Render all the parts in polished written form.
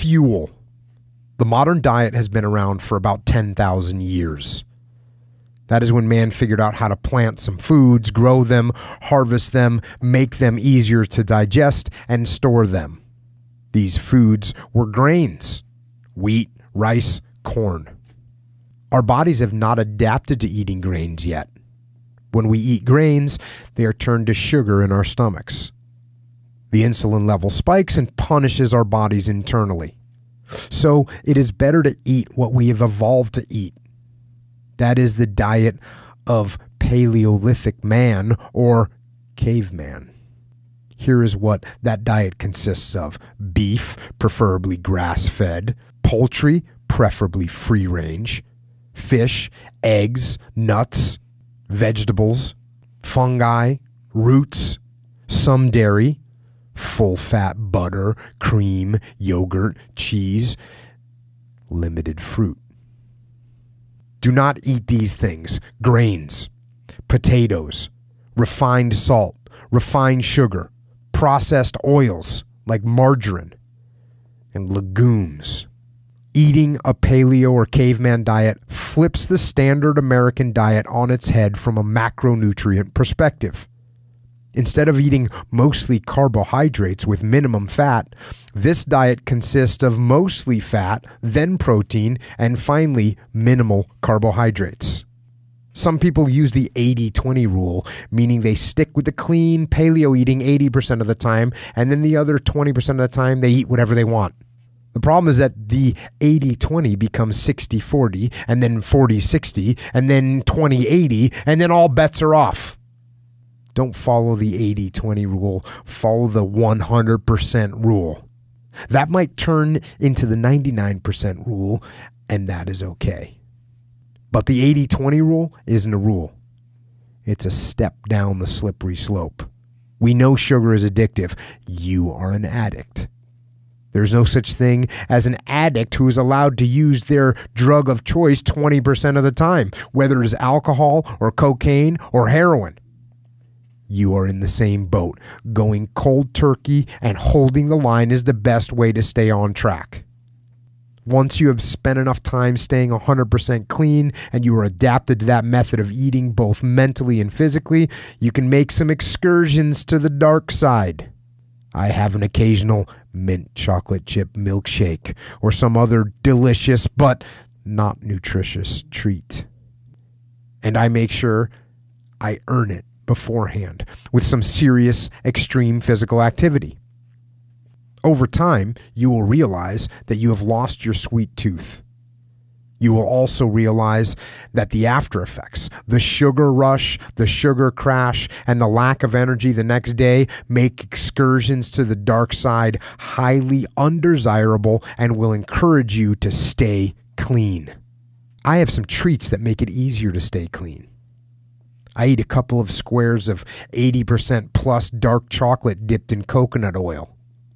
fuel. The modern diet has been around for about 10,000 years. That is when man figured out how to plant some foods, grow them, harvest them, make them easier to digest, and store them. These foods were grains: wheat, rice, corn. Our bodies have not adapted to eating grains yet. When we eat grains, they are turned to sugar in our stomachs. The insulin level spikes and punishes our bodies internally. So it is better to eat what we have evolved to eat. That is the diet of Paleolithic man or caveman. Here is what that diet consists of: beef, preferably grass-fed; poultry, preferably free-range; fish, eggs, nuts, vegetables, fungi, roots, some dairy, full-fat butter, cream, yogurt, cheese, limited fruit. Do not eat these things: grains, potatoes, refined salt, refined sugar, processed oils like margarine, and legumes. Eating a paleo or caveman diet flips the standard American diet on its head from a macronutrient perspective. Instead of eating mostly carbohydrates with minimum fat, this diet consists of mostly fat, then protein, and finally minimal carbohydrates. Some people use the 80-20 rule, meaning they stick with the clean paleo eating 80% of the time, and then the other 20% of the time they eat whatever they want. The problem is that the 80-20 becomes 60-40, and then 40-60, and then 20-80, and then all bets are off. Don't follow the 80-20 rule. Follow the 100% rule. That might turn into the 99% rule, and that is okay. But the 80-20 rule isn't a rule. It's a step down the slippery slope. We know sugar is addictive. You are an addict. There's no such thing as an addict who is allowed to use their drug of choice 20% of the time, whether it is alcohol or cocaine or heroin. You are in the same boat. Going cold turkey and holding the line is the best way to stay on track. Once you have spent enough time staying 100% clean and you are adapted to that method of eating both mentally and physically, you can make some excursions to the dark side. I have an occasional mint chocolate chip milkshake or some other delicious but not nutritious treat. And I make sure I earn it beforehand with some serious extreme physical activity. Over time, you will realize that you have lost your sweet tooth. You will also realize that the after effects, the sugar rush, the sugar crash, and the lack of energy the next day make excursions to the dark side highly undesirable and will encourage you to stay clean. I have some treats that make it easier to stay clean. I eat a couple of squares of 80% plus dark chocolate dipped in coconut oil.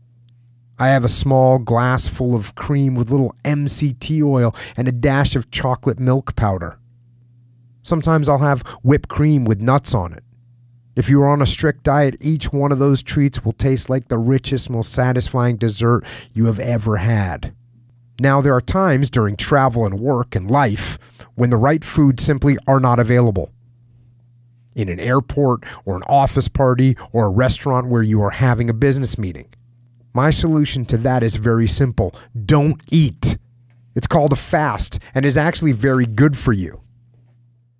I have a small glass full of cream with little MCT oil and a dash of chocolate milk powder. Sometimes I'll have whipped cream with nuts on it. If you are on a strict diet, each one of those treats will taste like the richest, most satisfying dessert you have ever had. Now, there are times during travel and work and life when the right foods simply are not available. In an airport or an office party or a restaurant where you are having a business meeting. My solution to that is very simple. Don't eat. It's called a fast and is actually very good for you.